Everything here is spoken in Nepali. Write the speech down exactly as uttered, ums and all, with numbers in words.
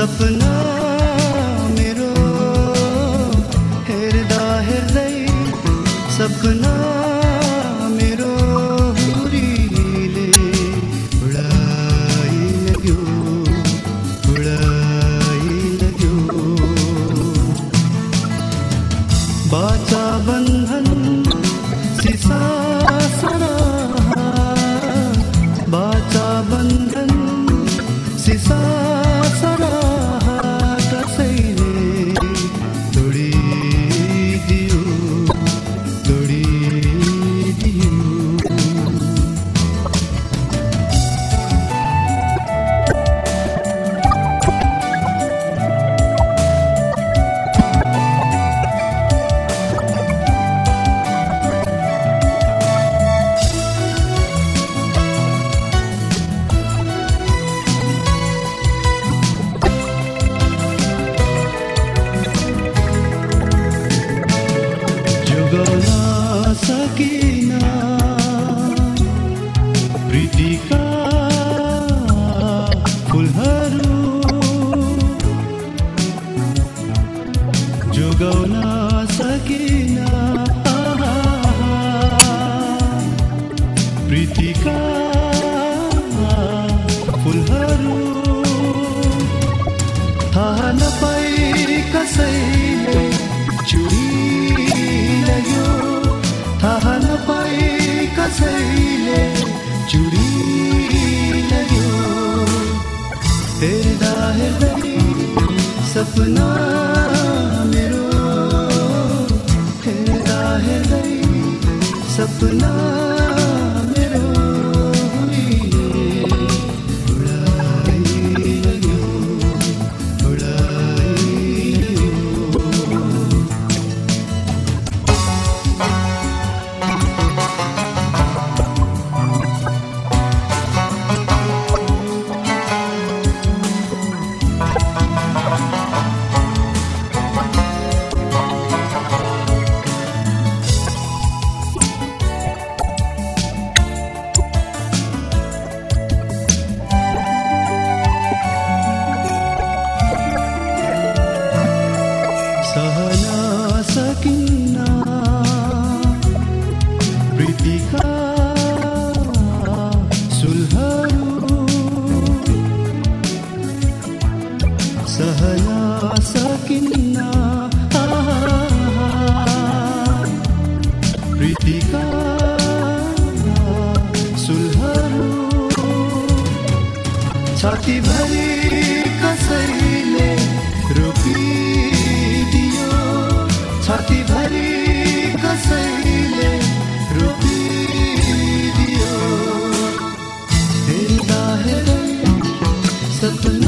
सपना मेरो हेर्दा हेर्दै सपना मेरो हुरीले उडाइलग्यो उडाइलग्यो बाचा बन्धन सिसा सरा बाचा बन्धन सिसा सरा कसैले तोडिदियो तोडिदियो सकिन प्रीतिका फुलहरू जोगाउन सकिन प्रीतिका फुलहरू थाहा नपाई कसैले चुडिलग्यो थाहा नपाई कसैले चुडिलग्यो हेर्दा हेर्दै सपना मेरो हेर्दा हेर्दै सपना मेरो उडाइलग्यो उडाइलग्यो सहन सकिन्न प्रीतिका सुलहरू सहन सकिन्न प्रीतिका सुलहरू छातीभरि कसैले रोपिदियो छातीभरि कसैले रोपिदियो हेर्दा हेर्दै सपना